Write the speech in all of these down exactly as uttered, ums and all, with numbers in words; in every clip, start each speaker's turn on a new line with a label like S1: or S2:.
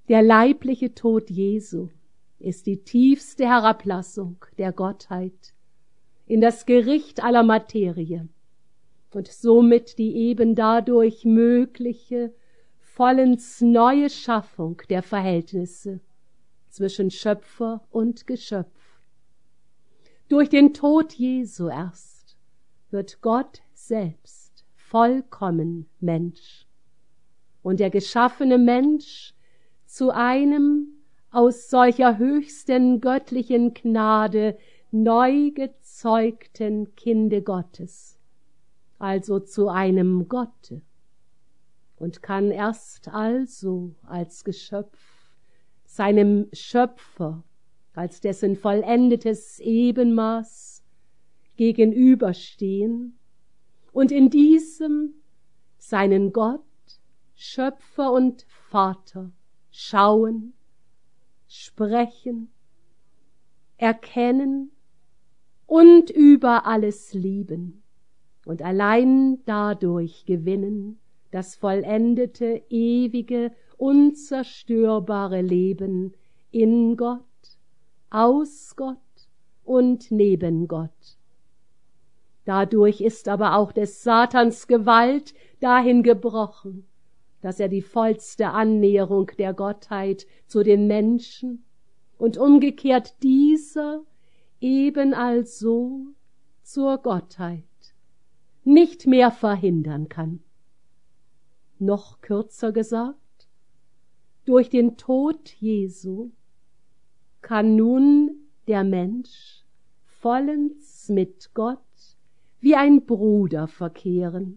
S1: Der leibliche Tod Jesu ist die tiefste Herablassung der Gottheit in das Gericht aller Materie und somit die eben dadurch mögliche, vollends neue Schaffung der Verhältnisse zwischen Schöpfer und Geschöpf. Durch den Tod Jesu erst wird Gott selbst vollkommen Mensch und der geschaffene Mensch zu einem aus solcher höchsten göttlichen Gnade neu gezeugten Kinde Gottes, also zu einem Gotte, und kann erst also als Geschöpf seinem Schöpfer, als dessen vollendetes Ebenmaß gegenüberstehen und in diesem seinen Gott, Schöpfer und Vater schauen, sprechen, erkennen und über alles lieben und allein dadurch gewinnen das vollendete, ewige, unzerstörbare Leben in Gott, aus Gott und neben Gott. Dadurch ist aber auch des Satans Gewalt dahin gebrochen, dass er die vollste Annäherung der Gottheit zu den Menschen und umgekehrt dieser eben also zur Gottheit nicht mehr verhindern kann. Noch kürzer gesagt, durch den Tod Jesu kann nun der Mensch vollends mit Gott wie ein Bruder verkehren.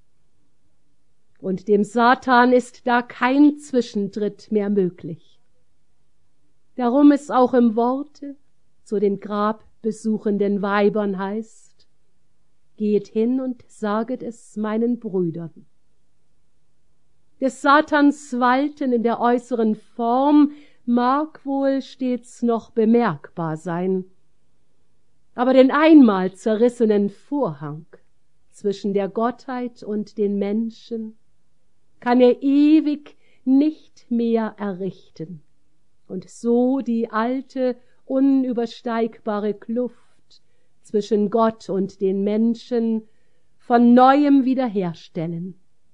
S1: Und dem Satan ist da kein Zwischentritt mehr möglich. Darum es auch im Worte zu den grabbesuchenden Weibern heißt: Geht hin und saget es meinen Brüdern. Des Satans Walten in der äußeren Form mag wohl stets noch bemerkbar sein, aber den einmal zerrissenen Vorhang zwischen der Gottheit und den Menschen kann er ewig nicht mehr errichten und so die alte, unübersteigbare Kluft zwischen Gott und den Menschen von Neuem wiederherstellen.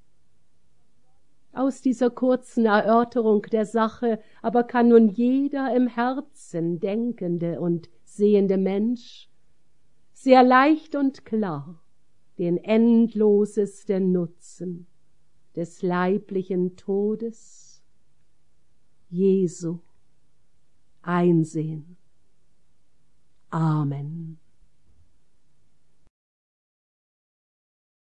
S1: Aus dieser kurzen Erörterung der Sache aber kann nun jeder im Herzen denkende und sehende Mensch sehr leicht und klar den endlosesten Nutzen des leiblichen Todes Jesu einsehen. Amen.